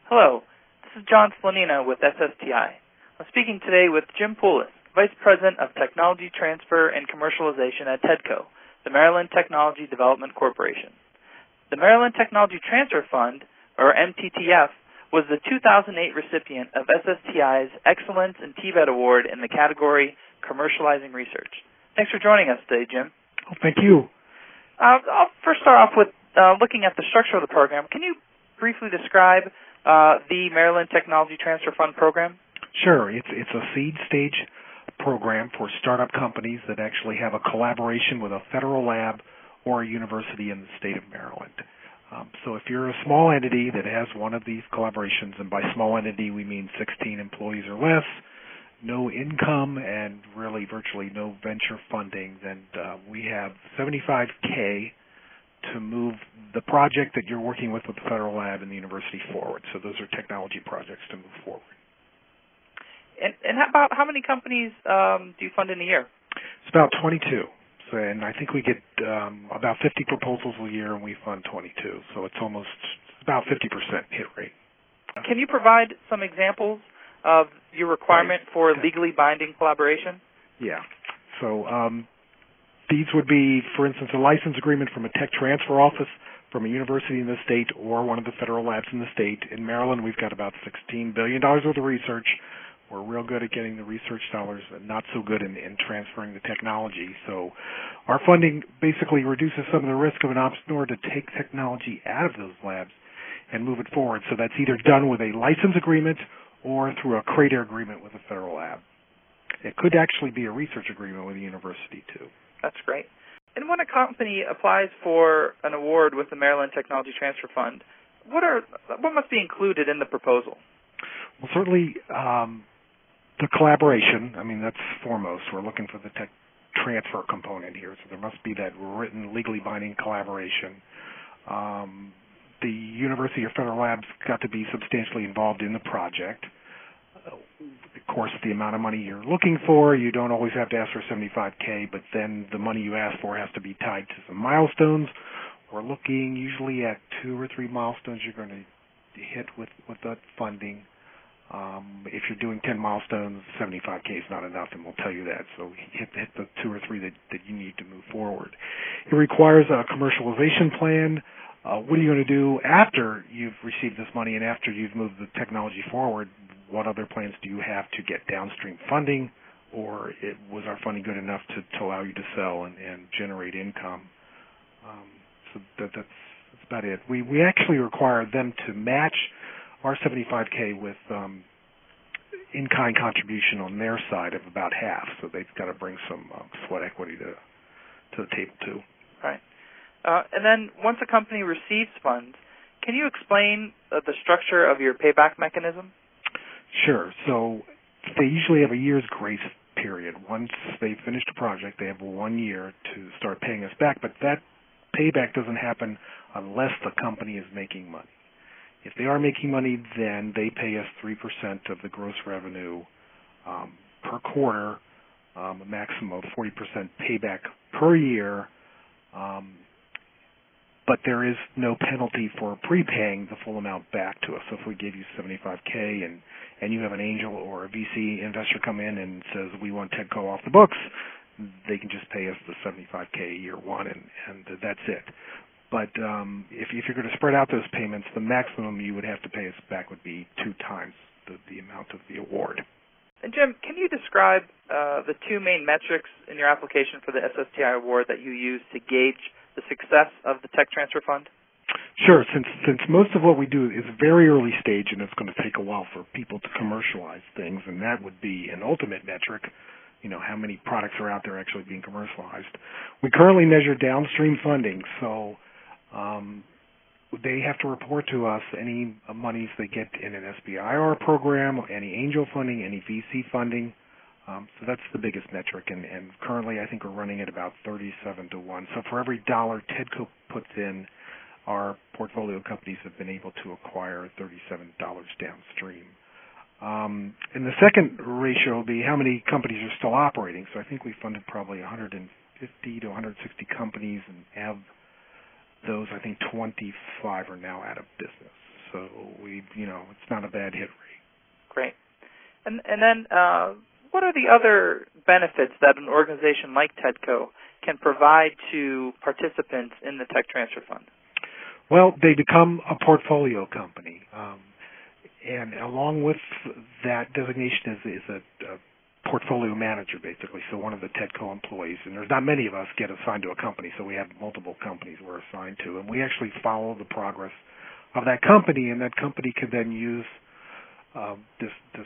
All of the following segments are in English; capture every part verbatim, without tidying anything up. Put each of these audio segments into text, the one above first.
Hello, this is John Slanina with S S T I. I'm speaking today with Jim Poulos, Vice President of Technology Transfer and Commercialization at TEDCO, the Maryland Technology Development Corporation. The Maryland Technology Transfer Fund, or M T T F, was the two thousand eight recipient of S S T I's Excellence in T V E T Award in the category Commercializing Research. Thanks for joining us today, Jim. Oh, thank you. Uh, I'll first start off with uh, looking at the structure of the program. Can you briefly describe uh, the Maryland Technology Transfer Fund program? Sure. It's it's a seed stage program for startup companies that actually have a collaboration with a federal lab or a university in the state of Maryland. Um, so if you're a small entity that has one of these collaborations, and by small entity we mean sixteen employees or less, no income, and really virtually no venture funding, then uh, we have seventy-five K to move the project that you're working with with the federal lab and the university forward. So those are technology projects to move forward. And, and how about how many companies um, do you fund in a year? It's about twenty-two. So, and I think we get um, about fifty proposals a year, and we fund twenty-two. So it's almost about fifty percent hit rate. Can you provide some examples of your requirement right. for okay. legally binding collaboration? Yeah. So um, these would be, for instance, a license agreement from a tech transfer office from a university in the state or one of the federal labs in the state. In Maryland, we've got about sixteen billion dollars worth of research. We're real good at getting the research dollars, and not so good in, in transferring the technology. So our funding basically reduces some of the risk of an entrepreneur to take technology out of those labs and move it forward. So that's either done with a license agreement or through a CRADA agreement with a federal lab. It could actually be a research agreement with a university, too. That's great. And when a company applies for an award with the Maryland Technology Transfer Fund, what are what must be included in the proposal? Well, certainly um, the collaboration. I mean, that's foremost. We're looking for the tech transfer component here, so there must be that written, legally binding collaboration. Um, the university or federal lab's got to be substantially involved in the project. Of course, the amount of money you're looking for, you don't always have to ask for seventy-five K, but then the money you ask for has to be tied to some milestones. We're looking usually at two or three milestones you're going to hit with, with that funding. Um, if you're doing ten milestones, seventy-five K is not enough, and we'll tell you that. So hit, hit the two or three that, that you need to move forward. It requires a commercialization plan. Uh, what are you going to do after you've received this money and after you've moved the technology forward? What other plans do you have to get downstream funding, or it, was our funding good enough to, to allow you to sell and, and generate income? Um, so that, that's, that's about it. We, we actually require them to match our seventy-five K with um, in-kind contribution on their side of about half. So they've got to bring some uh, sweat equity to to the table too. Right. Uh, and then once a company receives funds, can you explain uh, the structure of your payback mechanism? Sure. So they usually have a year's grace period. Once they finish the project, they have one year to start paying us back. But that payback doesn't happen unless the company is making money. If they are making money, then they pay us three percent of the gross revenue um, per quarter, um, a maximum of forty percent payback per year. Um, but there is no penalty for prepaying the full amount back to us. So if we give you seventy-five K and, and you have an angel or a V C investor come in and says, we want TEDCO off the books, they can just pay us the seventy-five K year one, and, and that's it. But um, if, if you're going to spread out those payments, the maximum you would have to pay us back would be two times the, the amount of the award. And Jim, can you describe uh, the two main metrics in your application for the S S T I award that you use to gauge the success of the Tech Transfer Fund? Sure. Since since most of what we do is very early stage, and it's going to take a while for people to commercialize things, and that would be an ultimate metric. You know, how many products are out there actually being commercialized? We currently measure downstream funding, so um, they have to report to us any monies they get in an S B I R program, any angel funding, any V C funding. Um, so that's the biggest metric, and, and currently I think we're running at about thirty-seven to one. So for every dollar TEDCO puts in, our portfolio companies have been able to acquire thirty-seven dollars downstream. Um, and the second ratio will be how many companies are still operating. So I think we funded probably one hundred fifty to one hundred sixty companies, and have those, I think twenty-five are now out of business. So we, you know, it's not a bad hit rate. Great. And and then uh, what are the other benefits that an organization like TEDCO can provide to participants in the Tech Transfer Fund? Well, they become a portfolio company. Um, and along with that designation is, is a, a portfolio manager, basically, so one of the TEDCO employees. And there's not many of us get assigned to a company, so we have multiple companies we're assigned to. And we actually follow the progress of that company, and that company could then use uh, this, this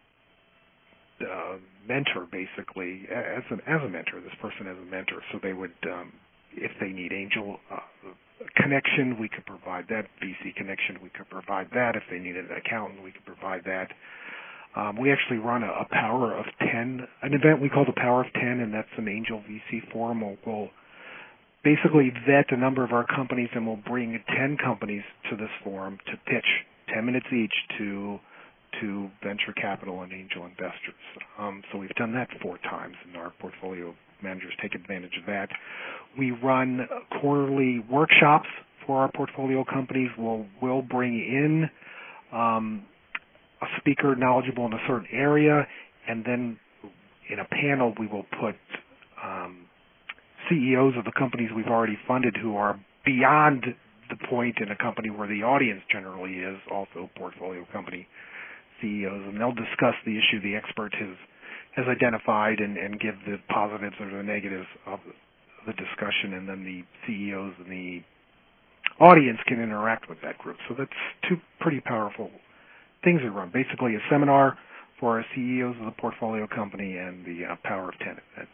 uh, mentor, basically, as, an, as a mentor, this person as a mentor. So they would, um, if they need angel uh, connection, we could provide that. V C connection, we could provide that. If they needed an accountant, we could provide that. Um, we actually run a, a Power of ten, an event we call the Power of ten, and that's an angel V C forum. We'll, we'll basically vet a number of our companies, and we'll bring ten companies to this forum to pitch ten minutes each to to venture capital and angel investors. Um, so we've done that four times, and our portfolio managers take advantage of that. We run quarterly workshops for our portfolio companies. We'll, we'll bring in um, a speaker knowledgeable in a certain area, and then in a panel we will put um, C E Os of the companies we've already funded who are beyond the point in a company where the audience generally is, also portfolio company C E Os, and they'll discuss the issue the expert has has identified and, and give the positives or the negatives of the discussion, and then the C E Os and the audience can interact with that group. So that's two pretty powerful things we run. Basically a seminar for our C E Os of the portfolio company and the uh, Power of ten event.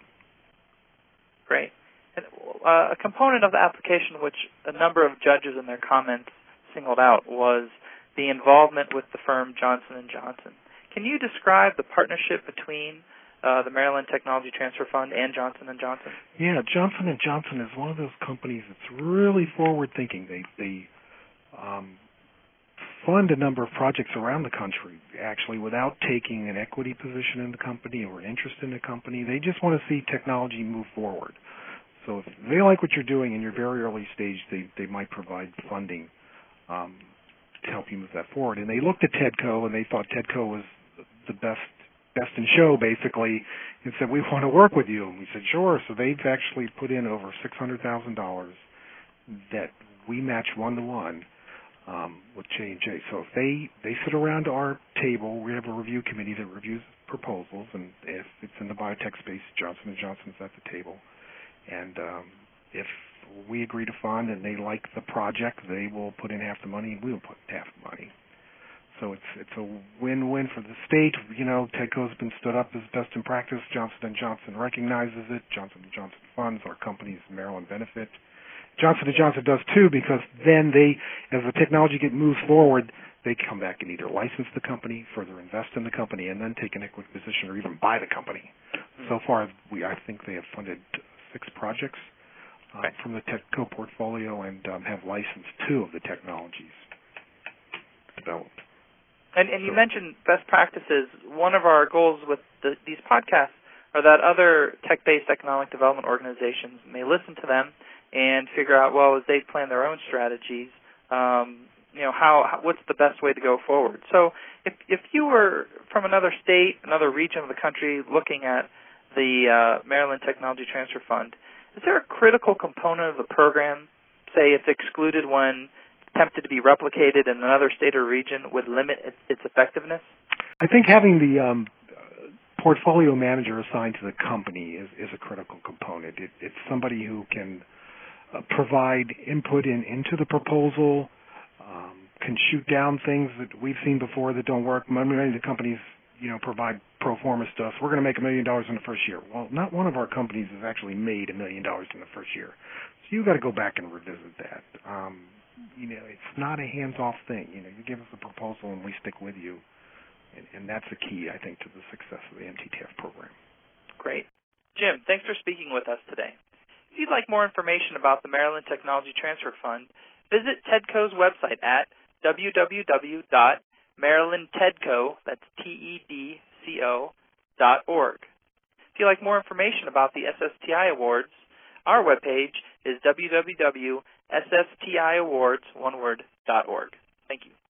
Great. And, uh, a component of the application which a number of judges in their comments singled out was the involvement with the firm Johnson and Johnson. Can you describe the partnership between uh, the Maryland Technology Transfer Fund and Johnson and Johnson? Yeah, Johnson and Johnson is one of those companies that's really forward-thinking. They they um, fund a number of projects around the country, actually, without taking an equity position in the company or an interest in the company. They just want to see technology move forward. So if they like what you're doing in your very early stage, they, they might provide funding um, to help you move that forward. And they looked at TEDCO, and they thought TEDCO was the best best in show, basically, and said, we want to work with you. And we said, sure. So they've actually put in over six hundred thousand dollars that we match one-to-one um, with J and J. So if they, they sit around our table, we have a review committee that reviews proposals, and if it's in the biotech space, Johnson and Johnson's at the table. And um, if we agree to fund and they like the project, they will put in half the money, and we will put in half the money. So it's it's a win-win for the state. You know, TEDCO's been stood up as best in practice. Johnson and Johnson recognizes it. Johnson and Johnson funds our companies, Maryland benefit. Johnson and Johnson does too, because then they, as the technology get moves forward, they come back and either license the company, further invest in the company, and then take an equity position or even buy the company. Mm-hmm. So far, we I think they have funded six projects uh, right. from the TEDCO portfolio and um, have licensed two of the technologies developed. And, and you so, mentioned best practices. One of our goals with the, these podcasts are that other tech-based economic development organizations may listen to them and figure out, well, as they plan their own strategies, um, you know, how, how what's the best way to go forward. So if if you were from another state, another region of the country looking at the uh, Maryland Technology Transfer Fund, is there a critical component of the program, say it's excluded when attempted to be replicated in another state or region, would limit its, its effectiveness? I think having the um, portfolio manager assigned to the company is, is a critical component. It, it's somebody who can uh, provide input in, into the proposal, um, can shoot down things that we've seen before that don't work. Many of the companies, you know, provide pro forma stuff. We're going to make a million dollars in the first year. Well, not one of our companies has actually made a million dollars in the first year. So you've got to go back and revisit that. Um, You know, it's not a hands-off thing. You know, you give us a proposal and we stick with you, and, and that's the key, I think, to the success of the M T T F program. Great. Jim, thanks for speaking with us today. If you'd like more information about the Maryland Technology Transfer Fund, visit TEDCO's website at w w w dot maryland tedco, that's T E D C O, dot org. If you'd like more information about the S S T I Awards, our webpage is w w w dot s s t i awards, one word, dot org. Thank you.